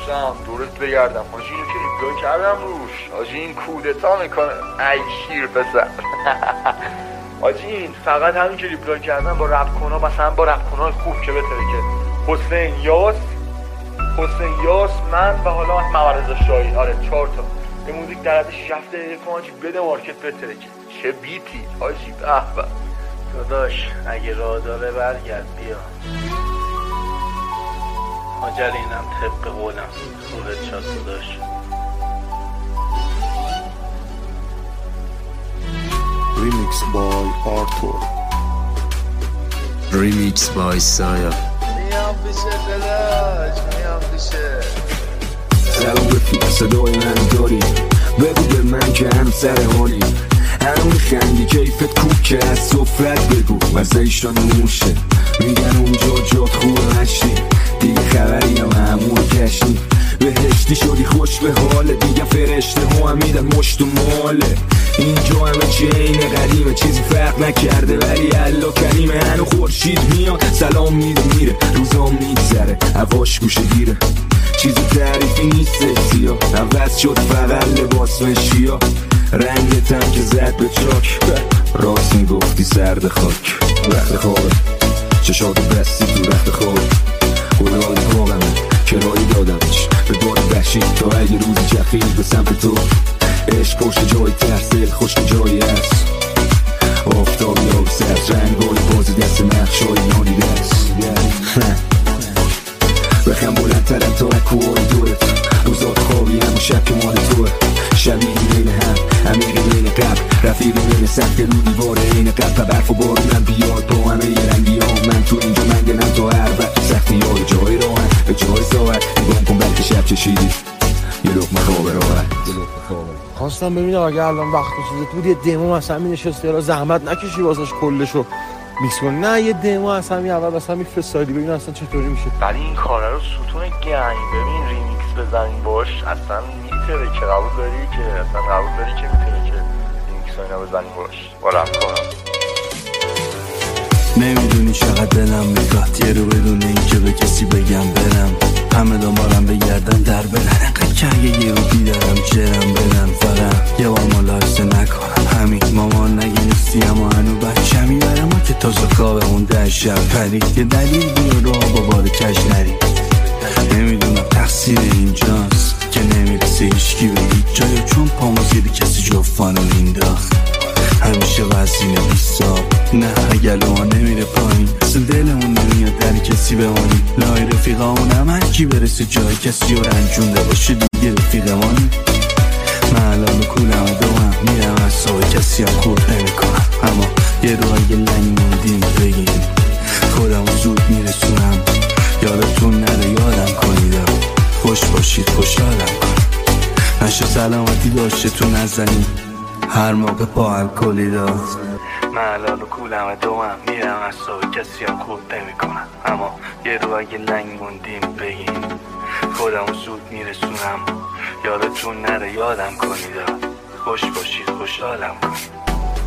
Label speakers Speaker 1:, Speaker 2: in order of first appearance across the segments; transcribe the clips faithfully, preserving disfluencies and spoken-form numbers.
Speaker 1: داشتم دورت بگردم حاجی، اینو که ریپلای کردم روش حاجی، این کودتا میکنه ای شیر پسر حاجی این فقط همین که ریپلای کردم با رپ کنا، مثلا با رپ کنای خوب که بتره که حسین یاس حسین یاس من و حالا مورز شاهی، آره چهار تا به موزیک در حد شش هفته یکم حاجی بده مارکت بتره که چه بیتی حاجی. به به
Speaker 2: داداش اگه راه داره برگرد بیا، آجل اینم طبق قولم خودت شاد داداش.
Speaker 3: Remix by Arthur.
Speaker 4: Remix by Saya.
Speaker 5: میام پیشه دلاش میام پیشه.
Speaker 6: سلام رفیق صدای من داری، بگو به من که هم سر حالی، هنو میخندی کیفت کوک که از صفرت بگو مزهشتا نوشه، میگن اونجا جات خوب نشتی دیگه خبری هم همون کشتی، بهشتی شدی خوش به حاله دیگه فرشته ها هم میدن مشت و ماله، اینجا همه چی اینه قدیمه چیزی فرق نکرده ولی الله کریمه، هنو خورشید میاد سلام میده میره روزام میگذره هواش گوشه گیره، چیزی تعریفی نیست سیاه عوض شد فقط لباس و شیا، رنگتم که زد به چاک راست میگفتی سرد خاک، رخت خوابه چشات بستی تو رخت خوابه، خدای حاقمه کرایی دادمش به دار بخشید تا اگه روزی چخید به سمت تو، عشق پشت جای ترسل خشک جایی هست، آفتاب یا سرز رنگای بازی دست نقشای نانی دست بخم بلندترم تا اکوهای دورت، روزات خوابی هم و شب که مال توه، شبیه بین هم عمیقی بین قبل رفیقی بین سخت رو دیواره این قبل برف و بارونم بیاد با همه یه رنگی ها، من تو اینجا منگنم تا هر وقت سختی های جای راحت به جای ساعت نگام کن بلکه شب چشیدی یه لقمه خواب راحت.
Speaker 7: خواستم ببینم اگه الان وقت چیزت بود یه دمو مثلا می نشستی را زحمت نکشی واسش کلشو میکس کنی، نه یه دمو از همین اول مثلا میفرستادی ببین اصلا چطوری میشه،
Speaker 1: ولی این کارا رو ستون گنگ ببین ریمیکس بزنین باش اصلا میتره که قبول داری که اصلا قبول داری که میتره که ریمیکس اینا بزنین باش با رپ کنم.
Speaker 8: نمیدونی چقدر دلم میخواد یه رو بدون این که به کسی بگم برم، همه دنبالم بگردن در برن انقدر که اگه یه رو بیدارم جرم بدن فقط یه بار ملاحظه نکنم همین مامان نگه نیستی اما هنو بچه میبره ما که تازه خوابمون در شب پرید، یه دلیل بیا رو با بار کش نرید، نمیدونم تقصیر اینجاست که نمیرسه هیچکی به هیچ جایی چون پامو زیر کسی جفانو مینداخت، همیشه وزینه بیستاب نه اگر لوها نمیره پایین اصلا دلمون نمیاد در کسی بمانی، لای رفیقامونم هر کی برسه جای کسی رو رنجونده باشه دیگه رفیقمانی، من الان کولم دوام میرم از سای کسی هم خورد نمی کنم، اما یه رو اگه لنگ موندیم بگیم خودمو زود میرسونم، یادتون نره یادم کنید خوش باشید خوشحالم کن نشه سلامتی داشته تو نزنیم هر موقع با الکلی داد، من الان کولم دوام میرم از سای کسی هم خورد نمی کنم، اما یه رو اگه لنگ موندیم بگیم خودمو زود میرسونم، یادتون نره یادم کنید خوش باشید خوشحالم کنید.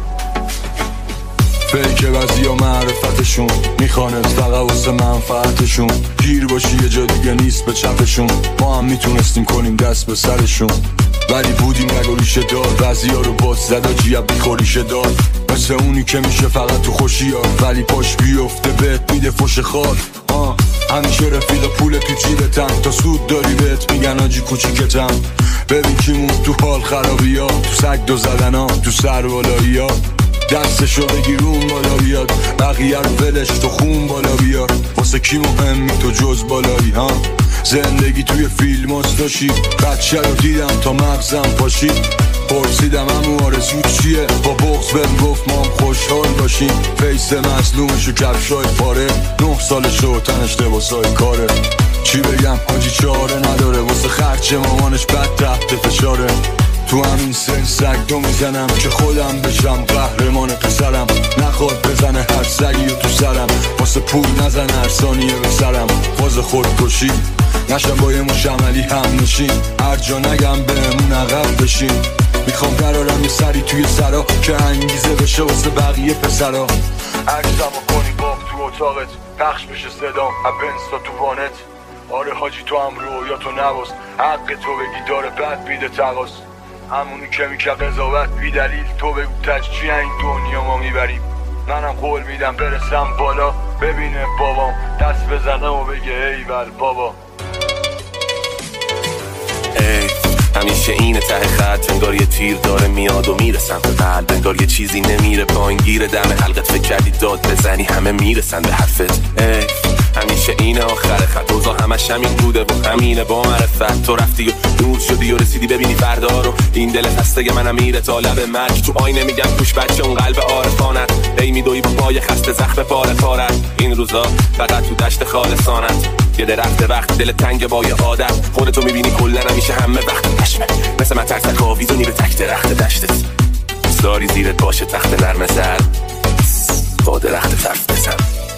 Speaker 9: فیک بعضی ها معرفتشون میخواند فقط واسه منفعتشون، گیر باشی یه جا دیگه نیست به چپشون، ما هم میتونستیم کنیم دست به سرشون ولی بودیم نگو ریشه دار، بعضی ها رو باز زدا جیب بیخوریشه دار، مثل اونی که میشه فقط تو خوشی ها ولی پاش بیفته بهت میده فش خار، آه همیشه رفیق پول تو جیبتم تا سود داری بهت میگن آجی کوچیکتم، ببین کیمون تو حال خرابی ها، تو سگ دو زدن ها، تو سر بالایی ها، دستشو بگیرون بالا بیاد بقیه رو ولش تو خون بالا بیار، واسه کی مهمی تو جز بالایی ها، زندگی توی فیلم هستاشی، بچه رو دیدم تا مغزم پاشید، پرسیدم همون آرزو چیه، با بغض بهم گفت ما هم خوشحال باشیم، فیس مظلومشو کفشای پاره، نه سالشو تنش لباسای کاره، چی بگم حاجی چاره نداره واسه خرچ مامانش بد تحت فشاره، تو همین سن سگ دو میزنم که خودم بشم قهرمان پسرم، نخواد بزنه هر سگی و تو سرم، واسه پول نزنه هر ثانیه به سرم، باز خودکشی نشم با یه مش عملی هم نشین، هر جا نگم بهمون عقب بشین، میخوام قرارم یه سری توی سرا که انگیزه بشه واسه بقیه پسرا، عکسمو کنی باب تو اتاقت پخش بشه صدام ابنستا تو وانت، آره حاجی تو هم رویا تو نواز، حق تو بگی داره بد بیده تقاس، همونی که میشه قضاوت بی دلیل. تو بگو تجچی این دنیا ما میبریم، منم قول میدم برسم بالا ببینه بابام دست بزنه و بگه ایول بابا.
Speaker 4: ای همیشه اینه ته خط، انگار یه تیر داره میاد و میره سمت قلب، انگار یه چیزی نمیره پایین گیره دم حلقت، فکر کردی داد بزنی همه میرسن به حرفت. ای همیشه اینه آخر خط، اوضاع همش همین بوده و همینه با معرفت. تو رفتی و نور شدی و رسیدی ببینی فردا رو، این دل خسته منم میره تا لب مرگ. تو آینه میگم پوش بچه اون قلب عارفانت، ای میدوی با پای خسته زخم پاره پارت. این روزا فقط تو دشت خالصانت، یه درخت وقت دل تنگ با یه عادت، خودتو میبینی کلا همیشه همه وقت پشمه، مثل من ترسک آویزونی به تک درخت دشتت، ساری زیرت باشه تخت نرم زر با درخت طرف بزن.